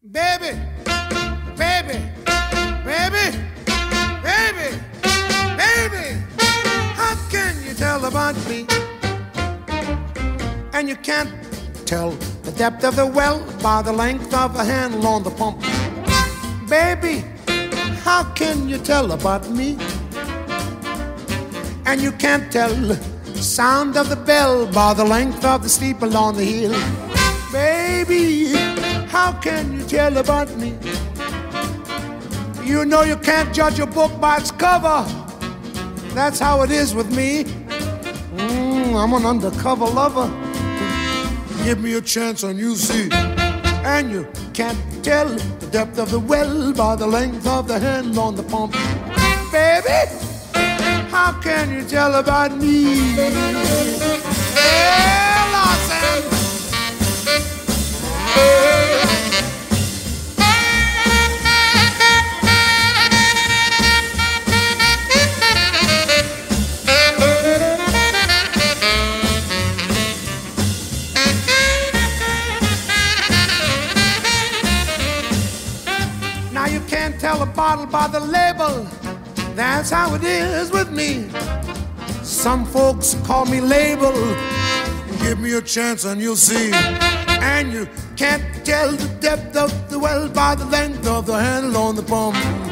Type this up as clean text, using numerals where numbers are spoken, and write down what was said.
Baby, baby, baby, baby, baby, how can you tell about me? And you can't tell the depth of the well by the length of the handle on the pump. Baby, how can you tell about me? And you can't tell the sound of the bell by the length of the steeple on the hill. Baby, how can you tell about me? You know you can't judge a book by its cover. That's how it is with me. I'm an undercover lover. Give me a chance and you see. And you can't tell the depth of the well by the length of the hand on the pump. Baby, how can you tell about me? Well, Lawson. Now you can't tell a bottle by the label. That's how it is with me. Some folks call me label. Give me a chance and you'll see. And you can't tell the depth of the well by the length of the handle on the pump.